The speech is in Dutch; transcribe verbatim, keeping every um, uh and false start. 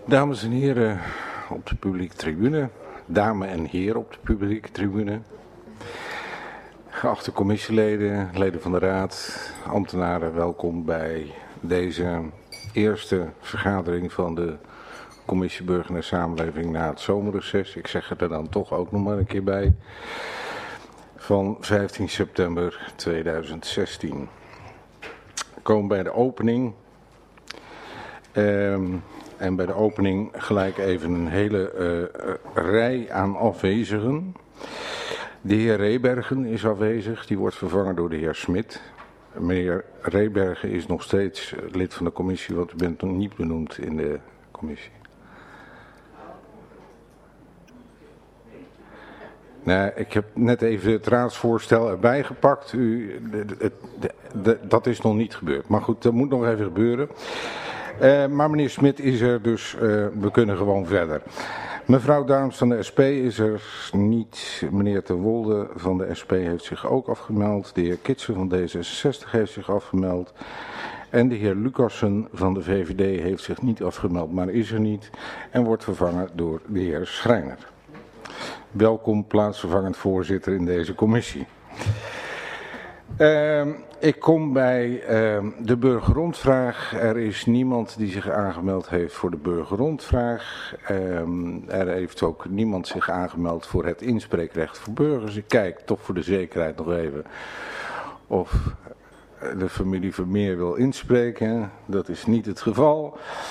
Dames en heren op de publieke tribune, dames en heren op de publieke tribune, geachte commissieleden, leden van de raad, ambtenaren, welkom bij deze eerste vergadering van de Commissie Burger en Samenleving na het zomerreces. Ik zeg het er dan toch ook nog maar een keer bij, van vijftien september tweeduizend zestien. We komen bij de opening. Um, En bij de opening gelijk even een hele uh, rij aan afwezigen. De heer Rebergen is afwezig, die wordt vervangen door de heer Smit. Meneer Rebergen is nog steeds lid van de commissie, want u bent nog niet benoemd in de commissie. Nou, ik heb net even het raadsvoorstel erbij gepakt. U, de, de, de, de, dat is nog niet gebeurd. Maar goed, dat moet nog even gebeuren. Uh, maar meneer Smit is er, dus uh, we kunnen gewoon verder. Mevrouw Daams van de S P is er niet. Meneer Ter Wolde van de S P heeft zich ook afgemeld. De heer Kitsen van D zesenzestig heeft zich afgemeld. En de heer Lucassen van de V V D heeft zich niet afgemeld, maar is er niet. En wordt vervangen door de heer Schreiner. Welkom, plaatsvervangend voorzitter in deze commissie. Uh, ik kom bij uh, de burgerrondvraag. Er is niemand die zich aangemeld heeft voor de burgerrondvraag. Uh, er heeft ook niemand zich aangemeld voor het inspreekrecht voor burgers. Ik kijk toch voor de zekerheid nog even of de familie Vermeer wil inspreken. Dat is niet het geval.